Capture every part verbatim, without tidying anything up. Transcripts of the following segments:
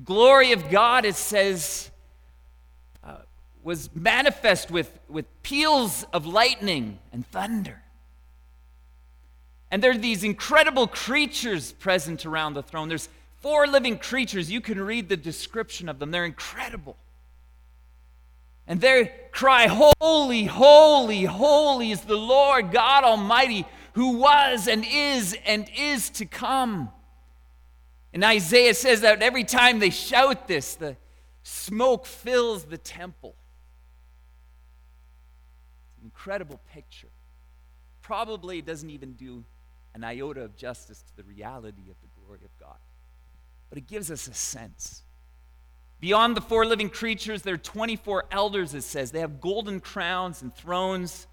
glory of God, it says, uh, was manifest with, with peals of lightning and thunder. And there are these incredible creatures present around the throne. There's four living creatures. You can read the description of them. They're incredible. And they cry, "Holy, holy, holy is the Lord God Almighty, who was and is and is to come." And Isaiah says that every time they shout this, the smoke fills the temple. It's an incredible picture. Probably doesn't even do an iota of justice to the reality of the glory of God. But it gives us a sense. Beyond the four living creatures, there are twenty-four elders, it says. They have golden crowns and thrones.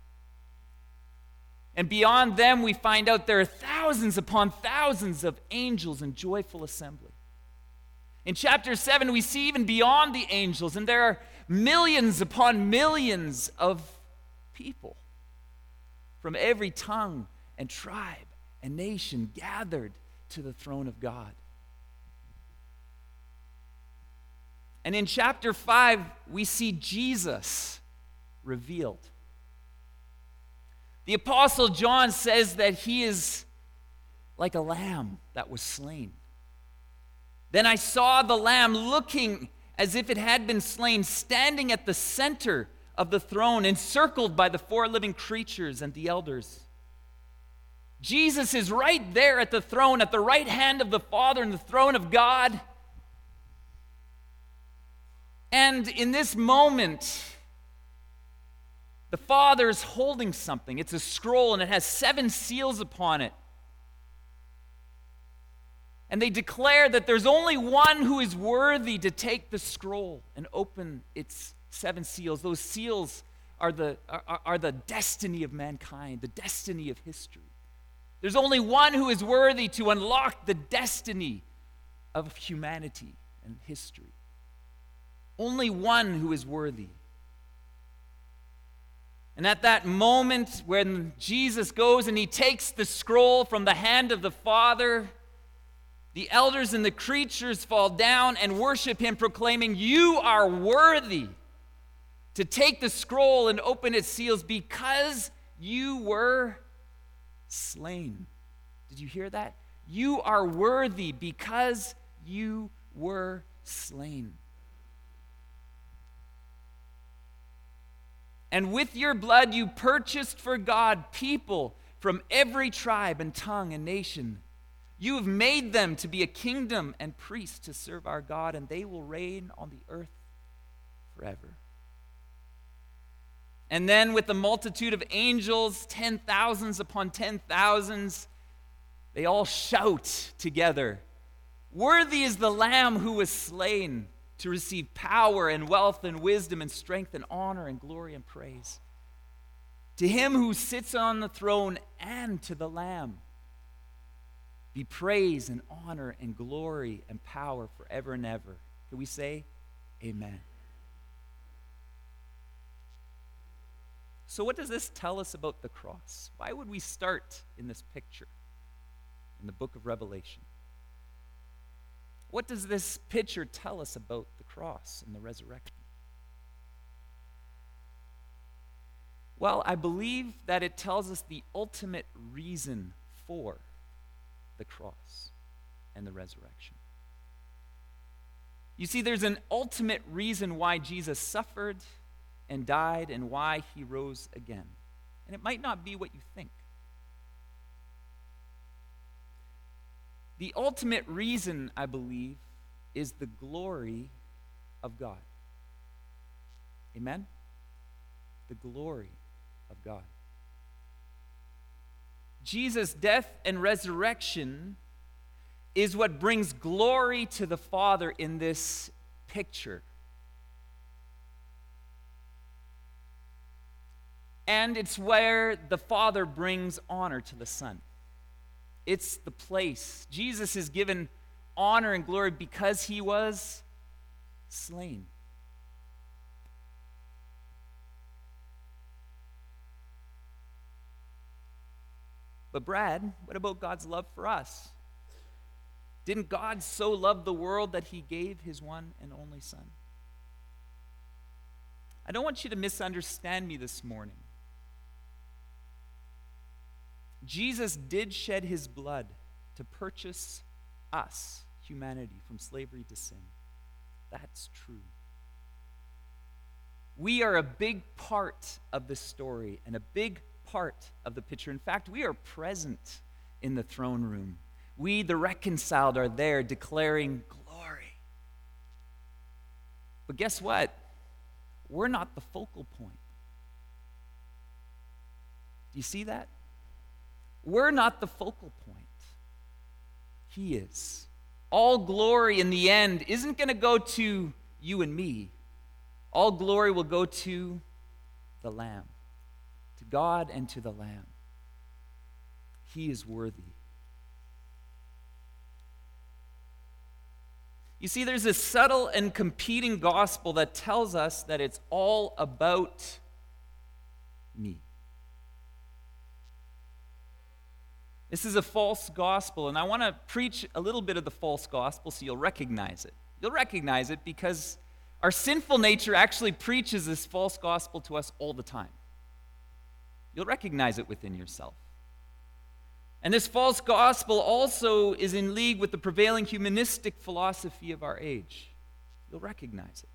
And beyond them, we find out there are thousands upon thousands of angels in joyful assembly. In chapter seven, we see even beyond the angels, and there are millions upon millions of people from every tongue and tribe and nation gathered to the throne of God. And in chapter five, we see Jesus revealed. The Apostle John says that he is like a lamb that was slain. Then I saw the lamb looking as if it had been slain, standing at the center of the throne, encircled by the four living creatures and the elders. Jesus is right there at the throne, at the right hand of the Father and the throne of God. And in this moment, the Father is holding something. It's a scroll, and it has seven seals upon it. And they declare that there's only one who is worthy to take the scroll and open its seven seals. Those seals are the, are, are the destiny of mankind, the destiny of history. There's only one who is worthy to unlock the destiny of humanity and history. Only one who is worthy. And at that moment when Jesus goes and he takes the scroll from the hand of the Father, the elders and the creatures fall down and worship him, proclaiming, "You are worthy to take the scroll and open its seals because you were slain." Did you hear that? You are worthy because you were slain. And with your blood you purchased for God people from every tribe and tongue and nation. You have made them to be a kingdom and priests to serve our God, and they will reign on the earth forever. And then with the multitude of angels, ten thousands upon ten thousands, they all shout together, "Worthy is the Lamb who was slain to receive power and wealth and wisdom and strength and honor and glory and praise. To him who sits on the throne and to the Lamb be praise and honor and glory and power forever and ever." Can we say amen? So what does this tell us about the cross? Why would we start in this picture in the book of Revelation? What does this picture tell us about the cross and the resurrection? Well, I believe that it tells us the ultimate reason for the cross and the resurrection. You see, there's an ultimate reason why Jesus suffered and died and why he rose again. And it might not be what you think. The ultimate reason, I believe, is the glory of God. Amen? The glory of God. Jesus' death and resurrection is what brings glory to the Father in this picture. And it's where the Father brings honor to the Son. It's the place. Jesus is given honor and glory because he was slain. But Brad, what about God's love for us? Didn't God so love the world that he gave his one and only Son? I don't want you to misunderstand me this morning. Jesus did shed his blood to purchase us, humanity, from slavery to sin. That's true. We are a big part of the story and a big part of the picture. In fact, we are present in the throne room. We, the reconciled, are there declaring glory. But guess what? We're not the focal point. Do you see that? We're not the focal point. He is. All glory in the end isn't going to go to you and me. All glory will go to the Lamb, to God and to the Lamb. He is worthy. You see, there's a subtle and competing gospel that tells us that it's all about me. This is a false gospel, and I want to preach a little bit of the false gospel so you'll recognize it. You'll recognize it because our sinful nature actually preaches this false gospel to us all the time. You'll recognize it within yourself. And this false gospel also is in league with the prevailing humanistic philosophy of our age. You'll recognize it.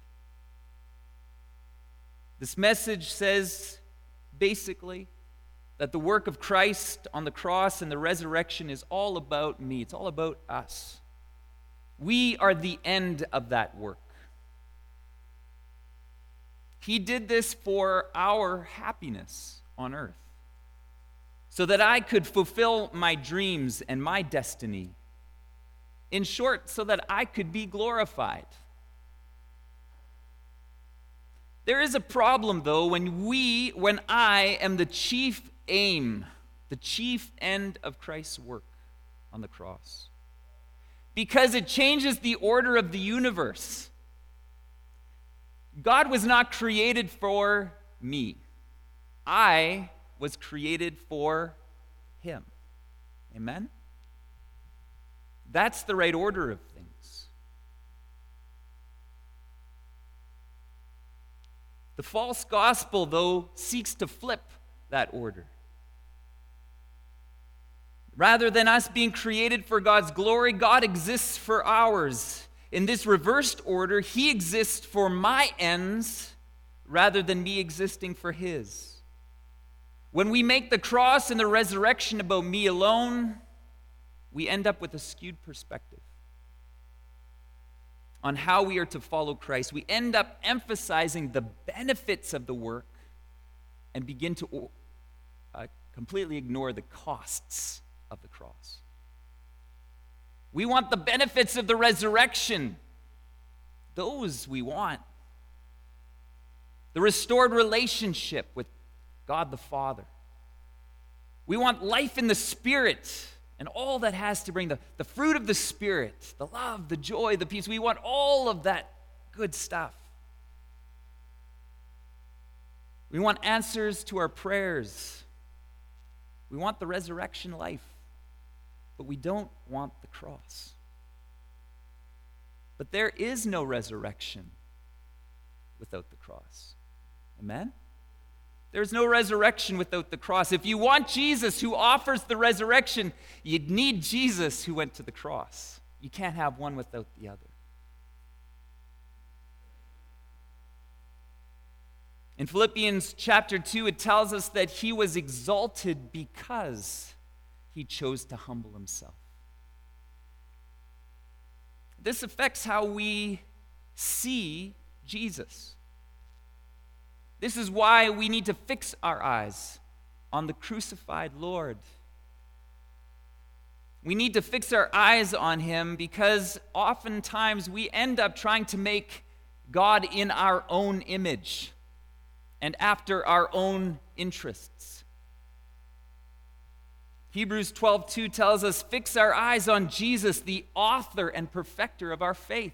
This message says, basically, that the work of Christ on the cross and the resurrection is all about me. It's all about us. We are the end of that work. He did this for our happiness on earth, so that I could fulfill my dreams and my destiny. In short, so that I could be glorified. There is a problem, though, when we, when I am the chief aim, the chief end of Christ's work on the cross. Because it changes the order of the universe. God was not created for me. I was created for him. Amen? That's the right order of things. The false gospel, though, seeks to flip that order. Rather than us being created for God's glory, God exists for ours. In this reversed order, he exists for my ends rather than me existing for his. When we make the cross and the resurrection about me alone, we end up with a skewed perspective on how we are to follow Christ. We end up emphasizing the benefits of the work and begin to uh, completely ignore the costs of the cross. We want the benefits of the resurrection. Those we want. The restored relationship with God the Father. We want life in the Spirit and all that has to bring the, the fruit of the Spirit, the love, the joy, the peace. We want all of that good stuff. We want answers to our prayers. We want the resurrection life, but we don't want the cross. But there is no resurrection without the cross. Amen? There's no resurrection without the cross. If you want Jesus who offers the resurrection, you'd need Jesus who went to the cross. You can't have one without the other. In Philippians chapter two, it tells us that he was exalted because he chose to humble himself. This affects how we see Jesus. This is why we need to fix our eyes on the crucified Lord. We need to fix our eyes on him because oftentimes we end up trying to make God in our own image and after our own interests. Hebrews twelve two tells us, fix our eyes on Jesus, the author and perfecter of our faith.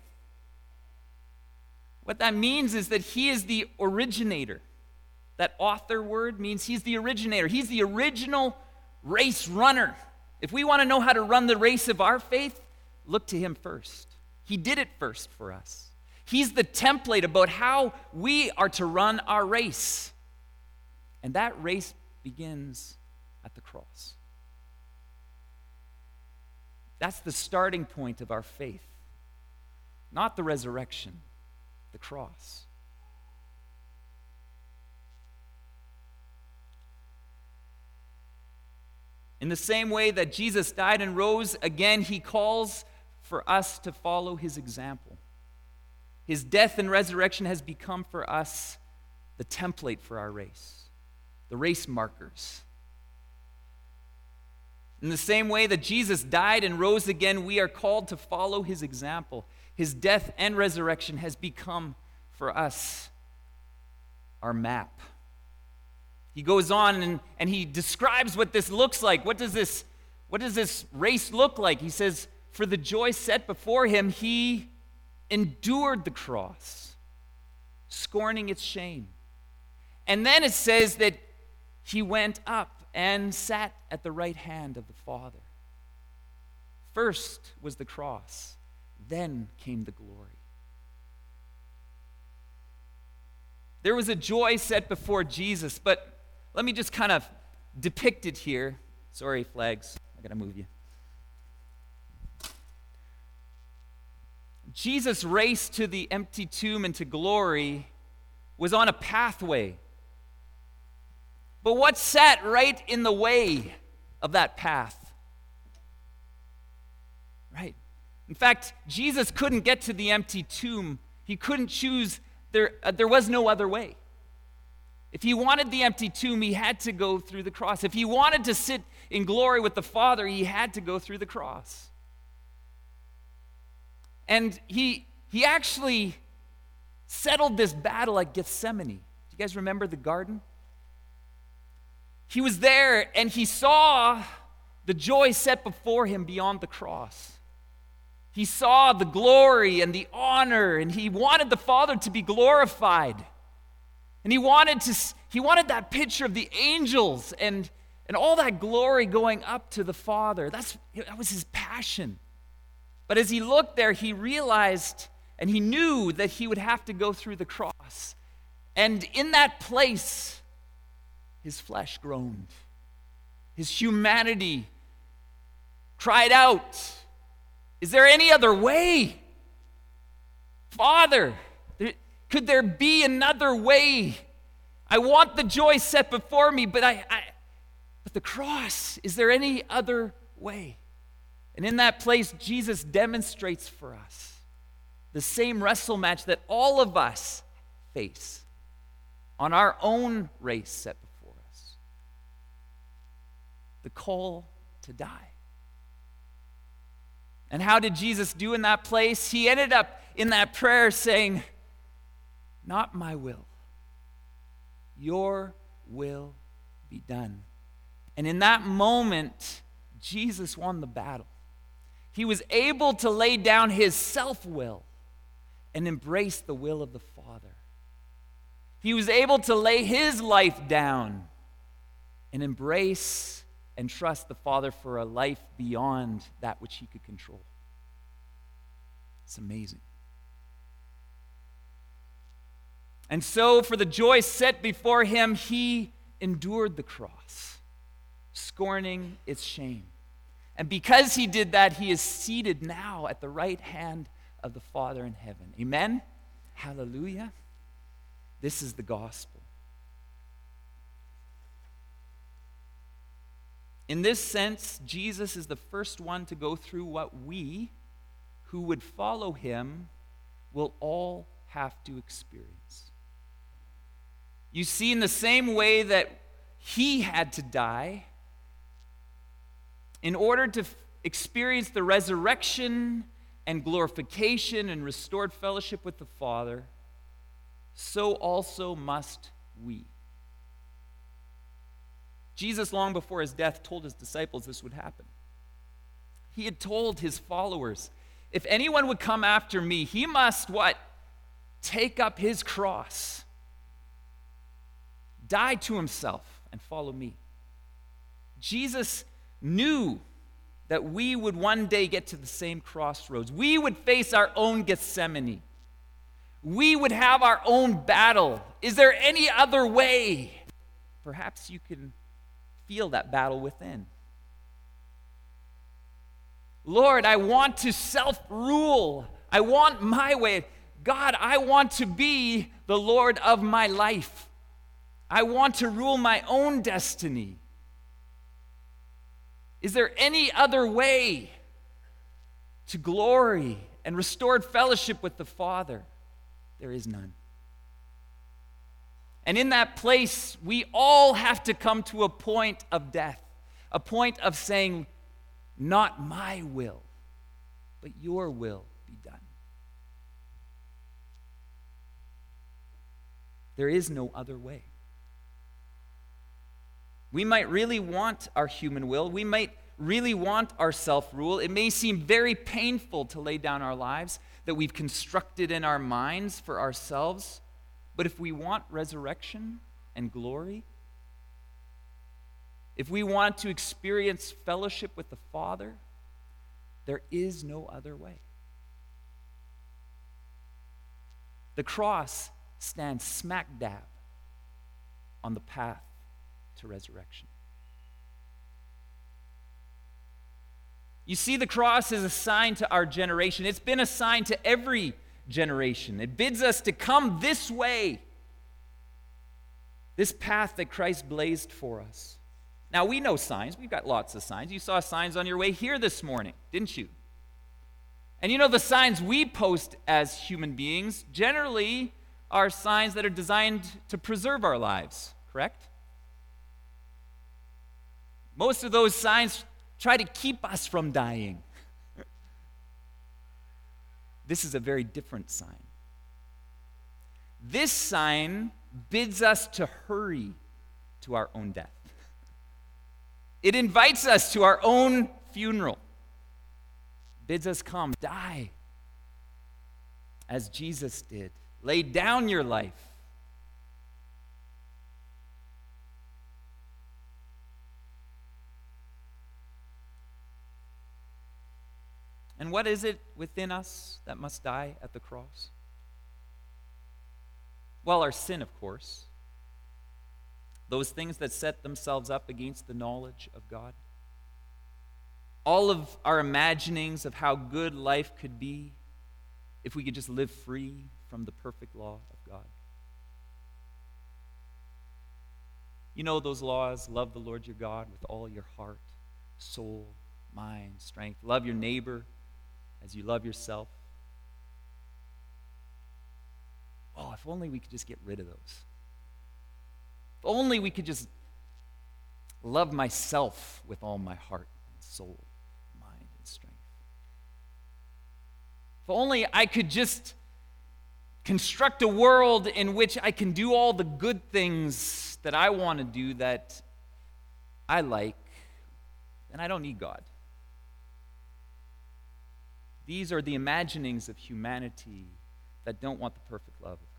What that means is that he is the originator. That author word means he's the originator. He's the original race runner. If we want to know how to run the race of our faith, look to him first. He did it first for us. He's the template about how we are to run our race. And that race begins at the cross. That's the starting point of our faith. Not the resurrection, the cross. In the same way that Jesus died and rose again, he calls for us to follow his example. His death and resurrection has become for us the template for our race, the race markers. In the same way that Jesus died and rose again, we are called to follow his example. His death and resurrection has become for us our map. He goes on and, and he describes what this looks like. What does this, what does this race look like? He says, for the joy set before him, he endured the cross, scorning its shame. And then it says that he went up and sat at the right hand of the Father. First was the cross, then came the glory. There was a joy set before Jesus, but let me just kind of depict it here. Sorry, flags. I got to move you. Jesus' race to the empty tomb and to glory was on a pathway. But what sat right in the way of that path? Right. In fact, Jesus couldn't get to the empty tomb. He couldn't choose. There, uh, there was no other way. If he wanted the empty tomb, he had to go through the cross. If he wanted to sit in glory with the Father, he had to go through the cross. And he, he actually settled this battle at Gethsemane. Do you guys remember the garden? He was there and he saw the joy set before him beyond the cross. He saw the glory and the honor, and he wanted the Father to be glorified. And he wanted to he wanted that picture of the angels and, and all that glory going up to the Father. That's that was his passion. But as he looked there, he realized and he knew that he would have to go through the cross. And in that place, his flesh groaned. His humanity cried out, "Is there any other way? Father, there, could there be another way? I want the joy set before me, but I, I but the cross, is there any other way?" And in that place, Jesus demonstrates for us the same wrestle match that all of us face on our own race set before us. The call to die. And how did Jesus do in that place? He ended up in that prayer saying, "Not my will, your will be done." And in that moment, Jesus won the battle. He was able to lay down his self-will and embrace the will of the Father. He was able to lay his life down and embrace and trust the Father for a life beyond that which he could control. It's amazing. And so, for the joy set before him, he endured the cross, scorning its shame. And because he did that, he is seated now at the right hand of the Father in heaven. Amen? Hallelujah. This is the gospel. In this sense, Jesus is the first one to go through what we, who would follow him, will all have to experience. You see, in the same way that he had to die, in order to f- experience the resurrection and glorification and restored fellowship with the Father, so also must we. Jesus, long before his death, told his disciples this would happen. He had told his followers, if anyone would come after me, he must what? Take up his cross, die to himself, and follow me. Jesus knew that we would one day get to the same crossroads. We would face our own Gethsemane. We would have our own battle. Is there any other way? Perhaps you can feel that battle within. Lord, I want to self-rule. I want my way. God, I want to be the Lord of my life. I want to rule my own destiny. Is there any other way to glory and restored fellowship with the Father? There is none. And in that place, we all have to come to a point of death, a point of saying, not my will, but your will be done. There is no other way. We might really want our human will. We might really want our self-rule. It may seem very painful to lay down our lives that we've constructed in our minds for ourselves. But if we want resurrection and glory, if we want to experience fellowship with the Father, there is no other way. The cross stands smack dab on the path to resurrection. You see, the cross is a sign to our generation. It's been a sign to every generation. It bids us to come this way, this path that Christ blazed for us. Now, we know signs. We've got lots of signs. You saw signs on your way here this morning, didn't you? And you know, the signs we post as human beings generally are signs that are designed to preserve our lives, correct? Most of those signs try to keep us from dying. This is a very different sign. This sign bids us to hurry to our own death. It invites us to our own funeral. Bids us come, die, as Jesus did. Lay down your life. And what is it within us that must die at the cross? Well, our sin, of course. Those things that set themselves up against the knowledge of God. All of our imaginings of how good life could be if we could just live free from the perfect law of God. You know those laws: love the Lord your God with all your heart, soul, mind, strength. Love your neighbor as you love yourself. Oh, if only we could just get rid of those. If only we could just love myself with all my heart and soul, mind, and strength. If only I could just construct a world in which I can do all the good things that I want to do, that I like, then I don't need God. These are the imaginings of humanity that don't want the perfect love of God.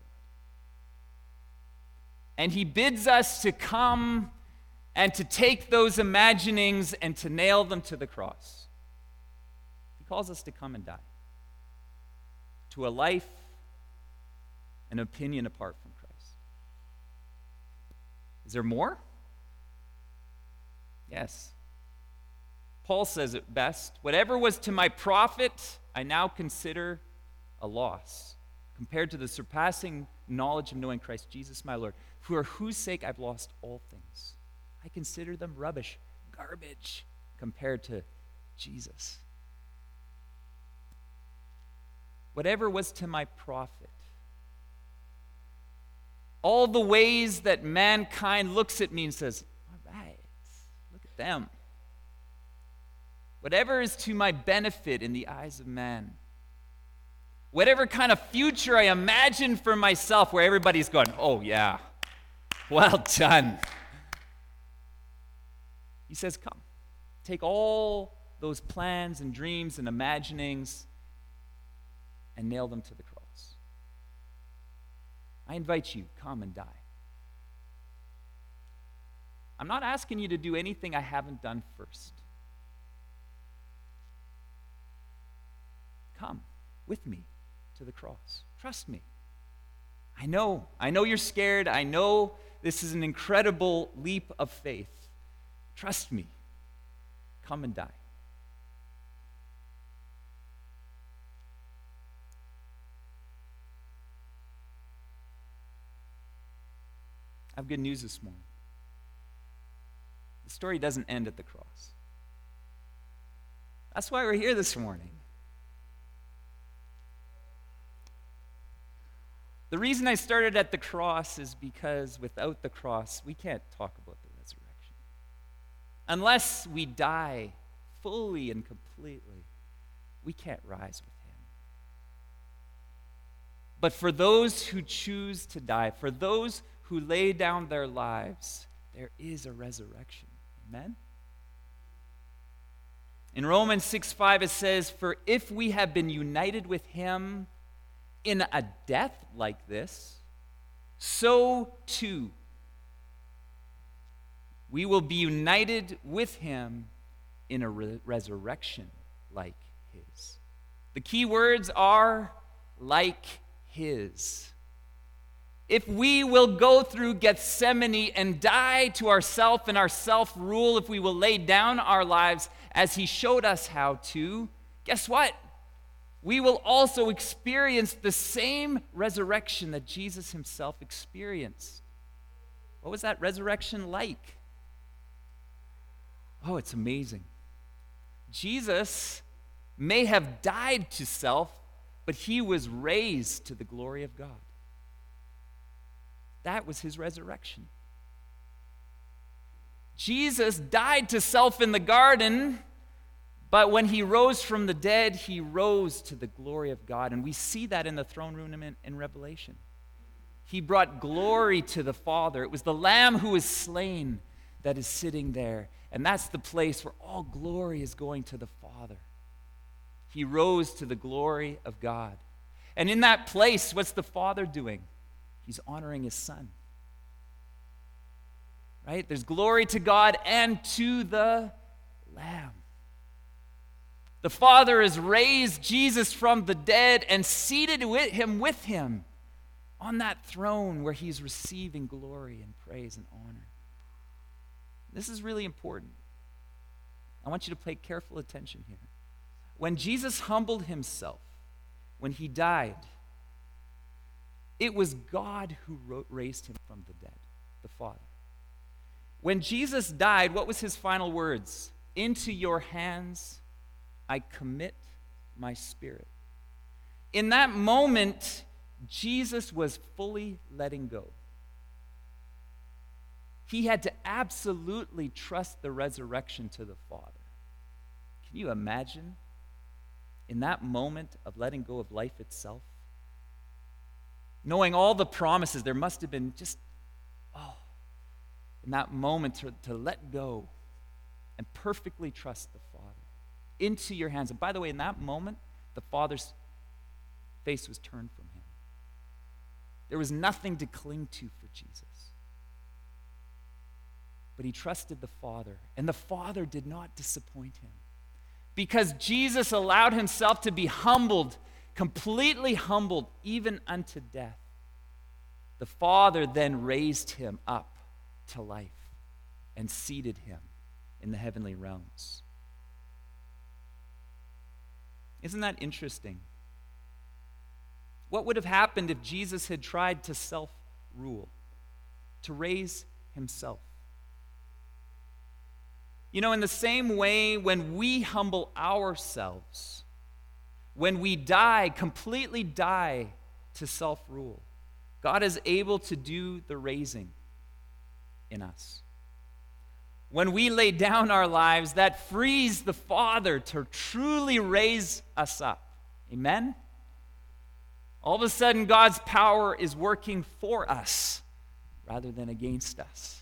And he bids us to come and to take those imaginings and to nail them to the cross. He calls us to come and die. To a life, an opinion apart from Christ. Is there more? Yes. Paul says it best. Whatever was to my profit, I now consider a loss, compared to the surpassing knowledge of knowing Christ Jesus my Lord, for whose sake I've lost all things. I consider them rubbish, garbage, compared to Jesus. Whatever was to my profit. All the ways that mankind looks at me and says, all right, look at them. Whatever is to my benefit in the eyes of man. Whatever kind of future I imagine for myself where everybody's going, oh yeah, well done. He says, come, take all those plans and dreams and imaginings and nail them to the cross. I invite you, come and die. I'm not asking you to do anything I haven't done first. come with me to the cross. Trust me. I know. I know you're scared. I know this is an incredible leap of faith. Trust me. Come and die. I have good news this morning. The story doesn't end at the cross. That's why we're here this morning. The reason I started at the cross is because without the cross, we can't talk about the resurrection. Unless we die fully and completely, we can't rise with him. But for those who choose to die, for those who lay down their lives, there is a resurrection. Amen? In Romans six five it says, "For if we have been united with him in a death like this, so too we will be united with him in a re- resurrection like his." The key words are like his. If we will go through Gethsemane and die to ourself and our self-rule, if we will lay down our lives as he showed us how to, guess what? We will also experience the same resurrection that Jesus himself experienced. What was that resurrection like? Oh, it's amazing. Jesus may have died to self, but he was raised to the glory of God. That was his resurrection. Jesus died to self in the garden, but when he rose from the dead, he rose to the glory of God. And we see that in the throne room in, in Revelation. He brought glory to the Father. It was the Lamb who was slain that is sitting there. And that's the place where all glory is going to the Father. He rose to the glory of God. And in that place, what's the Father doing? He's honoring his Son. Right? There's glory to God and to the Lamb. The Father has raised Jesus from the dead and seated with him with him on that throne where he's receiving glory and praise and honor. This is really important. I want you to pay careful attention here. When Jesus humbled himself, when he died, it was God who raised him from the dead, the Father. When Jesus died, what was his final words? "Into your hands I commit my spirit." In that moment, Jesus was fully letting go. He had to absolutely trust the resurrection to the Father. Can you imagine? In that moment of letting go of life itself, knowing all the promises, there must have been just, oh, in that moment to, to let go and perfectly trust the Father into your hands. And by the way, in that moment, the Father's face was turned from him. There was nothing to cling to for Jesus. But he trusted the Father, and the Father did not disappoint him. Because Jesus allowed himself to be humbled, completely humbled, even unto death. The Father then raised him up to life and seated him in the heavenly realms. Isn't that interesting? What would have happened if Jesus had tried to self-rule, to raise himself? You know, in the same way, when we humble ourselves, when we die, completely die to self-rule, God is able to do the raising in us. When we lay down our lives, that frees the Father to truly raise us up. Amen? All of a sudden, God's power is working for us rather than against us.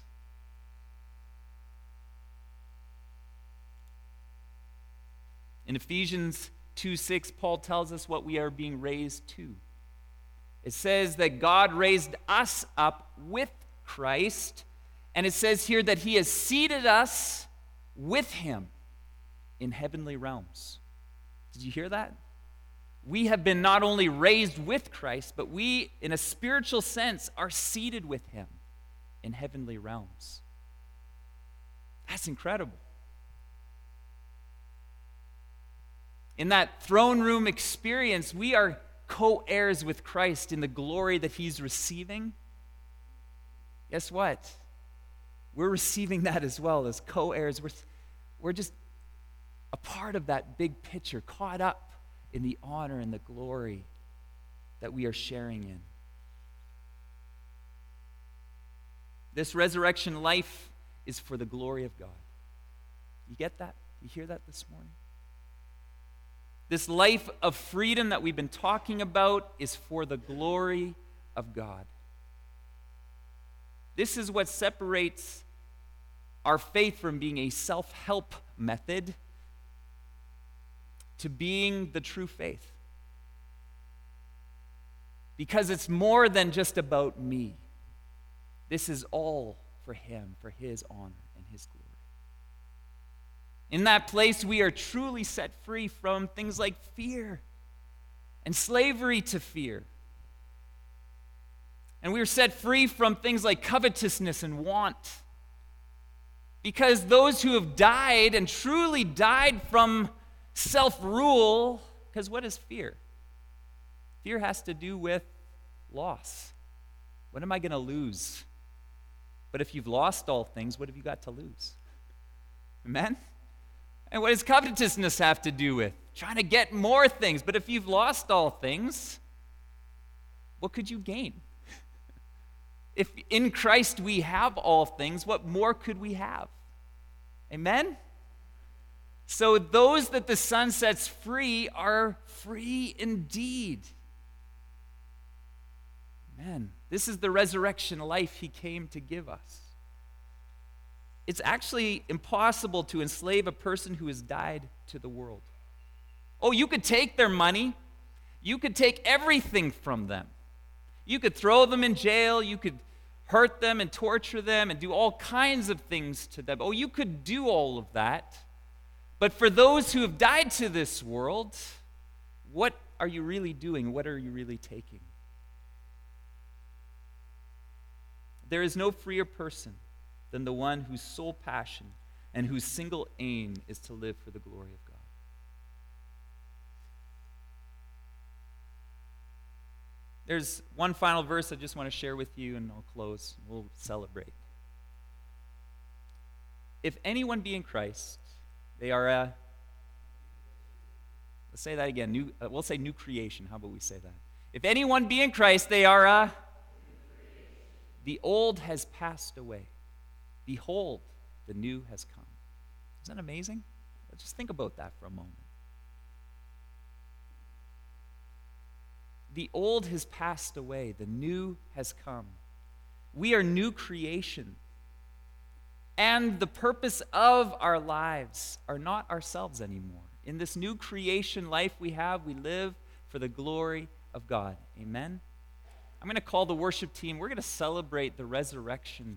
In Ephesians two six, Paul tells us what we are being raised to. It says that God raised us up with Christ, and it says here that he has seated us with him in heavenly realms. Did you hear that? we have been not only raised with Christ, but we, in a spiritual sense, are seated with him in heavenly realms. That's incredible. In that throne room experience, we are co-heirs with Christ in the glory that he's receiving. Guess what? We're receiving that as well as co-heirs. We're, we're just a part of that big picture, caught up in the honor and the glory that we are sharing in. This resurrection life is for the glory of God. You get that? You hear that this morning? This life of freedom that we've been talking about is for the glory of God. This is what separates our faith from being a self-help method to being the true faith. Because it's more than just about me. This is all for him, for his honor and his glory. In that place, we are truly set free from things like fear and slavery to fear. And we are set free from things like covetousness and want. Because those who have died and truly died from self-rule, because what is fear? Fear has to do with loss. What am I going to lose? But if you've lost all things, what have you got to lose? Amen? And what does covetousness have to do with? Trying to get more things. But if you've lost all things, what could you gain? If in Christ we have all things, what more could we have? Amen? So those that the Son sets free are free indeed. Amen. This is the resurrection life he came to give us. It's actually impossible to enslave a person who has died to the world. Oh, you could take their money. You could take everything from them. You could throw them in jail. You could hurt them and torture them and do all kinds of things to them. Oh, you could do all of that. But for those who have died to this world, what are you really doing? What are you really taking? There is no freer person than the one whose sole passion and whose single aim is to live for the glory of God. There's one final verse I just want to share with you, and I'll close. We'll celebrate. If anyone be in Christ, they are a, let's say that again, new, uh, we'll say new creation. How about we say that? If anyone be in Christ, they are a, the old has passed away. Behold, the new has come. Isn't that amazing? Let's just think about that for a moment. The old has passed away. The new has come. We are new creation. And the purpose of our lives are not ourselves anymore. In this new creation life we have, we live for the glory of God. Amen? I'm going to call the worship team. We're going to celebrate the resurrection